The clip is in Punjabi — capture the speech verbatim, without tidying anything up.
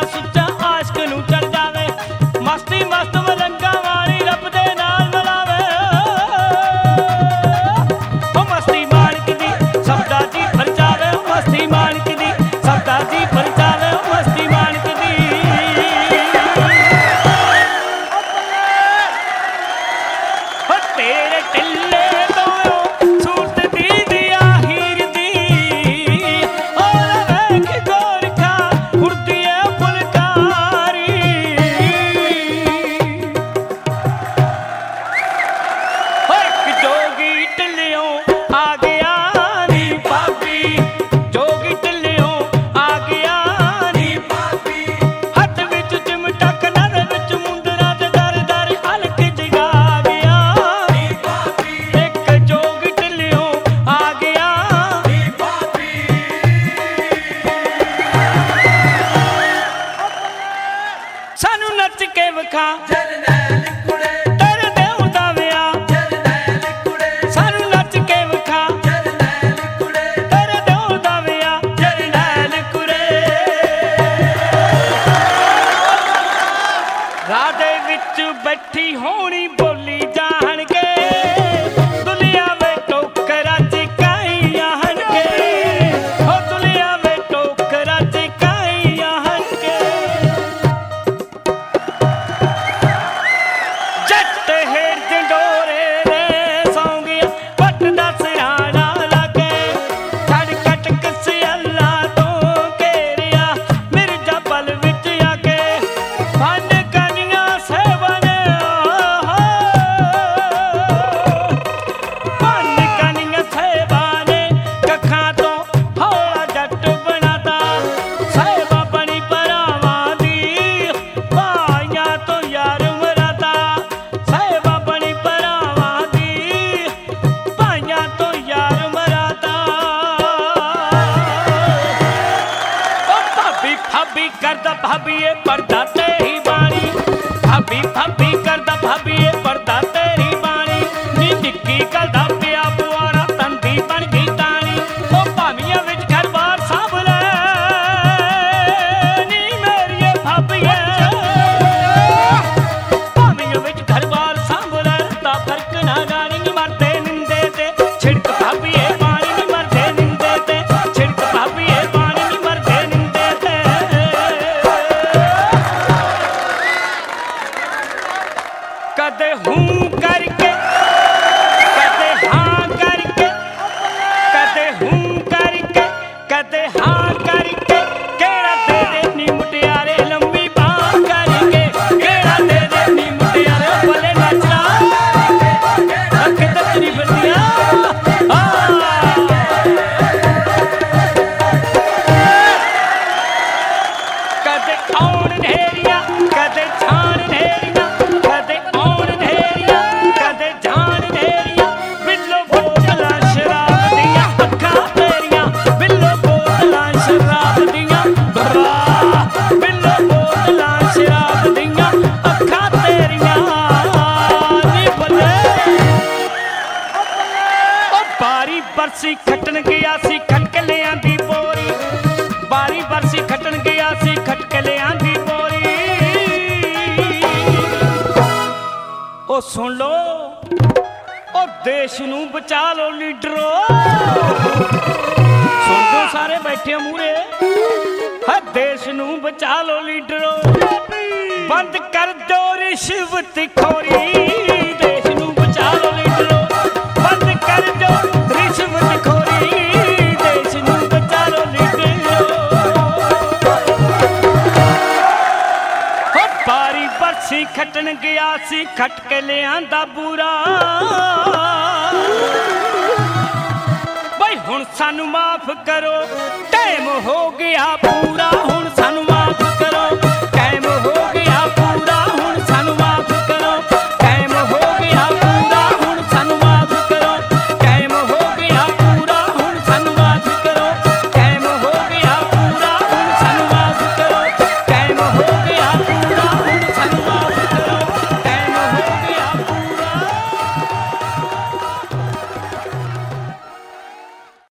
ਸੁੱਚਾ ਆਸ਼ਕ ਨੂੰ ਚੜ ਜਾਵੇ ਮਸਤੀ ਮਸਤ ਮਲੰਗਾ ਵਾਲੀ ਰੱਬ ਦੇ ਨਾਲ ਮਿਲਾਵੇ ਉਹ ਮਸਤੀ ਮਾਣਕ ਦੀ ਸਬਦਾ ਜੀ ਪਰਚਾਵੇ ਮਸਤੀ ਮਾਣਕ ਦੀ ਸਬਦਾ ਜੀ ਪਰਚਾਵੇ ਮਸਤੀ ਮਾਣਕ ਦੀ ਹੋ ਤੇਰੇ ਢਿੱਲੇ ਤੋਂ ਸੂਰਤ ਦੀ ਦਿਆ ਹੀਰ ਦੀ ਔਰ ਵੇਖ ਗੋਰਖਾ ਉੜਦੀ ਏ ਫੁਲਕਾਰੀ ਹੋ ਇੱਕ ਜੋਗੀ ਢਿੱਲਿਓਂ ਆ ਗਿਆ ਨੀ ਭਾਬੀ ਜੋਗੀ ਢਿੱਲਿਓਂ ਆ ਗਿਆ ਨੀ ਭਾਬੀ ਹੱਥ ਵਿੱਚ ਚਿਮਟਾ ਕੰਨਾਂ ਦੇ ਵਿੱਚ ਮੁੰਦਰਾ ਤੇ ਦਰ ਦਰ ਹਲਕ ਜਗਾ ਗਿਆ ਨੀ ਭਾਬੀ ਇੱਕ ਜੋਗੀ ਢਿੱਲਿਓਂ ਆ ਗਿਆ ਨੀ ਭਾਬੀ ਸਾਨੂੰ ਨੱਚ ਕੇ ਵਿਖਾ ਜਰਨੈਲ ਕੁੜੇ ਤੇਰੇ ਦੇਉ ਦਾ ਵਿਆਹ ਜਰਨੈਲ ਕੁੜੇ ਸਾਨੂੰ ਨੱਚ ਕੇ ਵਿਖਾ ਜਰਨੈਲ ਕੁੜੇ ਤੇਰੇ ਦੇਉ ਦਾ ਵਿਆਹ ਜਰਨੈਲ ਕੁਰੇ ਰਾਹ ਦੇ ਵਿੱਚ ਬੈਠੀ ਹੋਣੀ ਬੋਲੀ ਜਾਣਗੇ ਦੁਨੀਆ ਵੇ ਟੋਕਰਾਂ ਚ ਕਾਈ ਆਣਗੇ ਹੋ ਦੁਨੀਆ ਵੇ ਟੋਕਰਾਂ ਚ ਕਾਈ ਆਣਗੇ ਜੱਟ ਹੇਠ ਢੰਡੋਰੇ ਰੇ ਸੌਂ ਗਿਆ ਪੱਟ ਦਾ ਸਿਰਾਣਾ ਲਾਗੇ ਛੜ ਕਟਕ ਸਿਆਲਾ ਤੋਂ ਘੇਰਿਆ ਮਿਰਜ਼ਾ ਪਲ ਵਿੱਚ ਆ ਕੇ ਫਨ ਕਨੀਆਂ ਸੇਵਨ ਫਨ ਕਨੀਆਂ ਸੇਵਨ ਕੱਖਾਂ ਤੋਂ ਹੌਲਾ ਜੱਟ ਬਣਾਤਾ ਸਾਹਿਬਾ ਬਣੀ ਭਰਾਵਾਂ ਦੀ ਭਾਈਆਂ ਤੋਂ ਯਾਰ ਮਰਾਤਾ ਸਾਹਿਬਾ ਬਣੀ ਭਰਾਵਾਂ ਦੀ ਭਾਈਆਂ ਤੋਂ ਯਾਰ ਮਰਾਤਾ ਉਹ ਭਾਬੀ ਭਾਬੀ ਕਰਦਾ ਭਾਬੀਏ ਪਰਦਾ ਤੇਰੀ ਬਾਣੀ ਭਾਬੀ ਭਾਬੀ ਕਰਦਾ ਭਾਬੀਏ ਪਰਦਾ ਤੇਰੀ ਬਾਣੀ ਨੀ ਨਿੱਕੀ ਗੱਲ ਦਾ ਪਿਆ ਬੁਆਰਾ ਤੰਦੀ ਬਣ ਗਈ ਤਾਣੀ ਉਹ ਭਾਵੀਆਂ ਵਿੱਚ ਘਰ ਬਾਰ ਸਾਂਭ ਲੈ ਨੀ ਮੇਰੀਏ ਭਾਬੀਏ ਭਾਵੀਆਂ ਵਿੱਚ ਘਰ ਬਾਰ ਸਾਂਭ ਲੈ ਤਾਂ ਫਰਕ ਨਾ ਜਾਣੀ ਨੀ ਮਰਦੇ ਨਿੰਦੇ ਤੇ ਛਿੜਕ ਭਾਬੀਏ ਪਾਣੀ ਨੀ ਮਰਦੇ ਨਿੰਦੇ ਤੇ ਛਿੜਕ ਭਾਬੀਏ ਪਾਣੀ ਨੀ ਮਰਦੇ ਨਿੰਦੇ ਤੇ ਕਦੇ ਹੂੰ ਕਰਕੇ ਕਦੇ ਹਾਂ ਕਰਕੇ ਕਦੇ ਹੂੰ ਕਰਕੇ ਕਦੇ ਹਾਂ ਕਰਕੇ ਕਿਹੜਾ ਦੇ ਦੇ ਨੀ ਮੁਟਿਆਰੇ ਲੰਮੀ ਬਾਂਹ ਕਰਕੇ ਕਿਹੜਾ ਦੇ ਦੇ ਨੀ ਮੁਟਿਆਰੇ ਬਲੇ ਨੱਚਦਾ ਅੱਖ ਤੇਰੀ ਬੰਦੀਆਂ ਕਦੇ ਆਉਣ ਢੇਰੀਆਂ ਕਦੇ ਛਾਣ ਢੇਰੀਆਂ ਕਦੇ ਆਉਣ ਢੇਰੀਆਂ ਕਦੇ ਜਾਣ ਢੇਰੀਆਂ ਬਿੱਲੋ ਬੋਤਲਾਂ ਸ਼ਰਾਬ ਦੀਆਂ ਅੱਖਾਂ ਤੇਰੀਆਂ ਬਿੱਲੋ ਬੋਤਲਾਂ ਸ਼ਰਾਬ ਦੀਆਂ ਬੱਬਾ ਬਿੱਲੋ ਬੋਤਲਾਂ ਸ਼ਰਾਬ ਦੀਆਂ ਅੱਖਾਂ ਤੇਰੀਆਂ ਨੀ ਬੱਲੇ ਉਹ ਬਾਰੀ ਬਰਸੀ ਖੱਟਣ ਗਿਆ ਸੀ ਖੱਟ ਕੇ ਲਿਆਂਦੀ ਬੋਰੀ ਬਾਰੀ ਬਰਸੀ ਖੱਟਣ ਗਿਆ ਸੀ ਖੱਟ ਕੇ ਲਿਆਂਦੀ ਬੋਰੀ ਉਹ ਸੁਣ ਲੋ ਉਹ ਦੇਸ਼ ਨੂੰ ਬਚਾ ਲੋ ਲੀਡਰੋ ਸੁਣ ਦੋ ਸਾਰੇ ਬੈਠੇ ਮੂਰੇ ਹੈ ਦੇਸ਼ ਨੂੰ ਬਚਾ ਲੋ ਲੀਡਰੋ ਬੰਦ ਕਰ ਦੋ ਰਿਸ਼ਵਤ ਖੋਰੀ ਦੇਸ਼ ਨੂੰ ਬਚਾ ਲੋ ਲੀਡਰੋ ਬੰਦ ਕਰ ਦੋ ਰਿਸ਼ਵਤ ਖੋਰੀ ਦੇਸ਼ ਨੂੰ ਬਚਾ ਲੋ ਲੀਡਰੋ ਹੋ ਬਾਰੀ ਬਰਸੀ ਖੱਟਣ ਗਿਆ ਸੀ ਖੱਟ ਕੇ ਲਿਆਂਦਾ ਬੂਰਾ ਬਈ ਹੁਣ ਸਾਨੂੰ ਮਾਫ ਕਰੋ ਟਾਈਮ ਹੋ ਗਿਆ ਪੂਰਾ ਹੁਣ